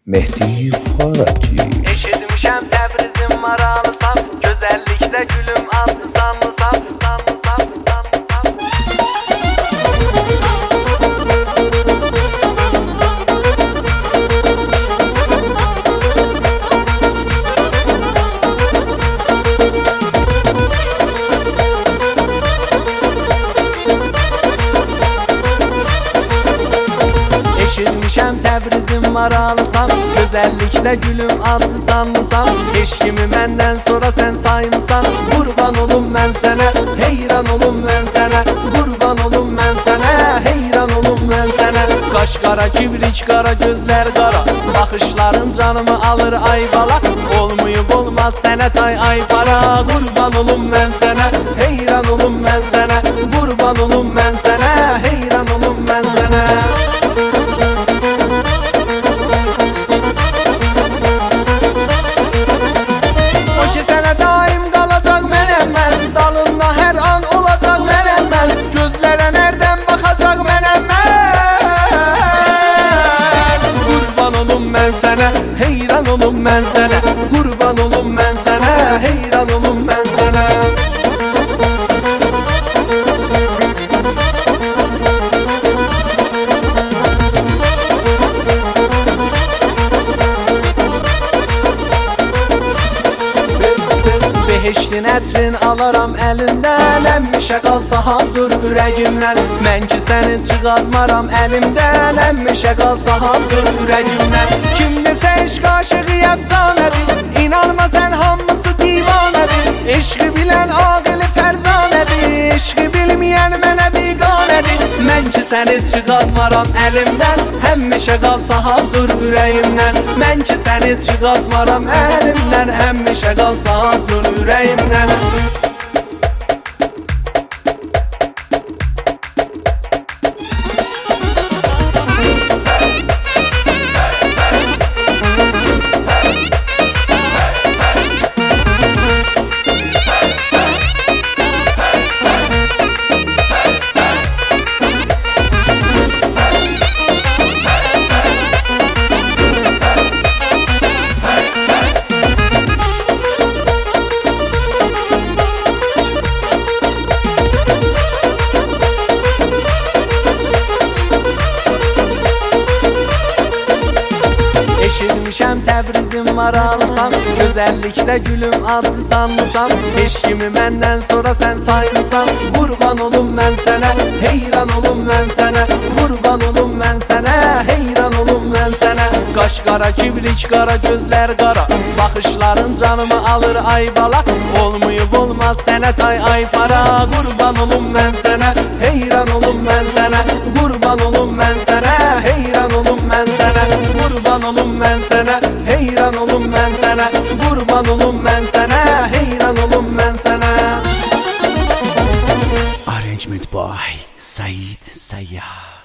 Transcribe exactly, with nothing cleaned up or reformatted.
Mehdi Faraci. Eşitmişəm Təbrizim maralısan, gözəllikdə gülüm adlı sanlısan, sanlısan, sanlısan. Eşitmişəm Təbrizim maralısan, gözəllikdə gülüm adlı sanlısan. Heç kimi məndən sonra sən saymısan. Qurban olum mən sənə, heyran olum mən sənə. Qurban olum mən sənə, heyran olum mən sənə. Qaş qara, kibrik qara, gözlər qara, baxışların canımı alır ay bala. Olmayıb olmaz sənət ay ay para. Qurban olum mən sənə, heyran olum mən sənə. Qurban olum mən sənə, heyran olum mən sənə. Heyran olum mən sənə, qurban olum mən sənə, heyran olum mən sənə. Beheştin ətrin alaram əlindən, əmmişə qalsa haldır ürəyimdən. Mən ki səni çıxartmaram əlimdən, əmmişə qalsa haldır ürəyimdən. Kim desə eşq aşığı əfsanədir, inanma sən hamısı divanədir. Eşqi bilən aqili fərzanədir, eşqi bilməyən mənə biqanədir. Mən ki səni çıxartmaram əlimdən, həmişə qalsa haldır ürəyimdən. Mən ki səni çıxartmaram əlimdən, həmişə qalsa haldır ürəyimdən. Eşitmişəm Təbrizim maralısan, gözəllikdə gülüm adlı sanlısan. Heç kimi məndən sonra sən saymısan. Qurban olum mən sənə, heyran olum mən sənə. Qurban olum mən sənə, heyran olum mən sənə. Qaş qara, kibrik qara, gözlər qara, baxışların canımı alır ay bala. Olmayıb olmaz sənət ay ay para. Qurban olum mən sənə, heyran olum mən sənə. Qurban olum mən sənə, heyran olum mən sənə. Qurban olum mən sənə, heyran olum mən sənə. Qurban olum mən sənə, heyran olum mən sənə. Arrangement by Said Sayyad.